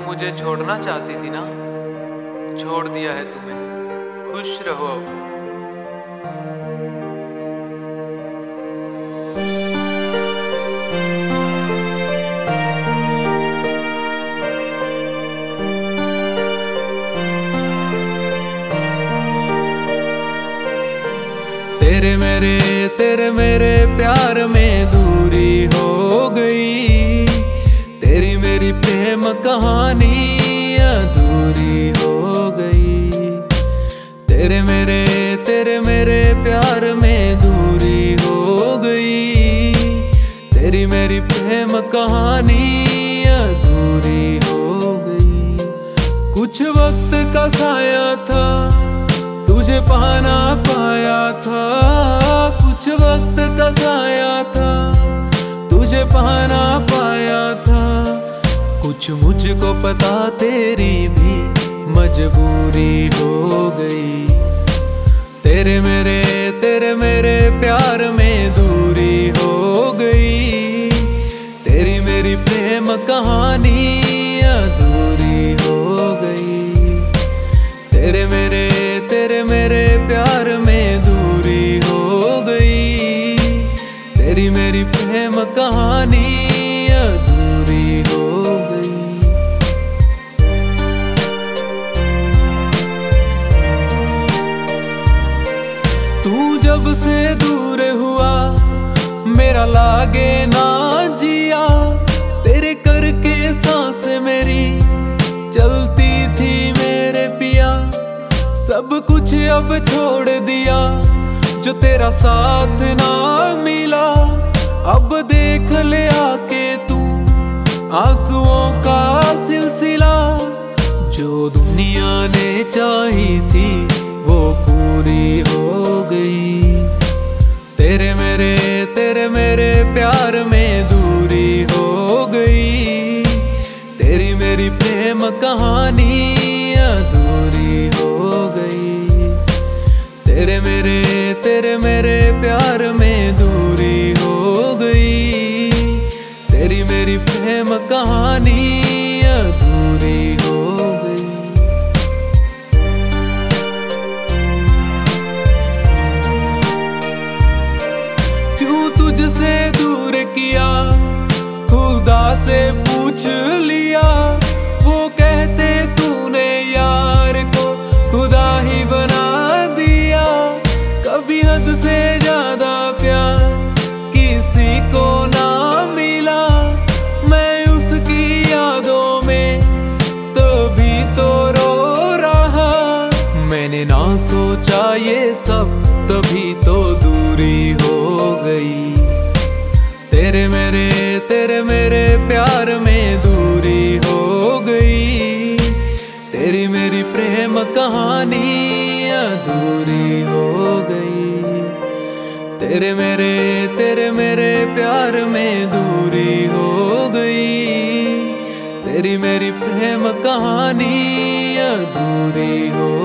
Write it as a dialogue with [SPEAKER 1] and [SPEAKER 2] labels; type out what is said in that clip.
[SPEAKER 1] मुझे छोड़ना चाहती थी ना, छोड़ दिया है तुम्हें, खुश रहो अब। तेरे मेरे प्यार में दूरी हो गई, तेरी मेरी प्रेम कहानी अधूरी हो गई। तेरे मेरे प्यार में दूरी हो गई, तेरी मेरी प्रेम कहानी अधूरी हो गई। कुछ वक्त का साया था, तुझे पाना पाया था। कुछ वक्त का साया था, तुझे पाना पाया था। कुछ मुझको पता तेरी भी मजबूरी हो गई। तेरे मेरे प्यार में दूरी हो गई, तेरी मेरी प्रेम कहानी अधूरी हो गई। तेरे मेरे प्यार में दूरी हो गई, तेरी मेरी प्रेम कहानी अधूरी हो गई। तू जब से दूर हुआ, मेरा लागे ना जिया। तेरे करके सांस मेरी चलती थी मेरे पिया। सब कुछ अब छोड़ दिया, जो तेरा साथ ना मिला। अब देख ले आके तू आंसुओं का सिलसिला। जो दुनिया ने चाही थी वो पूरी हो गई। तेरे मेरे प्यार में दूरी हो गई, तेरी मेरी प्रेम कहानी अधूरी हो गई। तेरे मेरे प्यार में दूरी हो गई, तेरी मेरी प्रेम कहानी अधूरी हो गई। क्यों तुझसे दूर किया, खुदा से पूछ लिया। वो कहते तूने यार को खुदा ही बना दिया। कभी हद से ज्यादा प्यार किसी को ना मिला। मैं उसकी यादों में तभी तो रो रहा। मैंने ना सोचा ये सब, तभी तो दूरी हो गई। तेरे मेरे प्यार में दूरी हो गई, तेरी मेरी प्रेम कहानी अधूरी हो गई। तेरे मेरे प्यार में दूरी हो गई, तेरी मेरी प्रेम कहानी अधूरी हो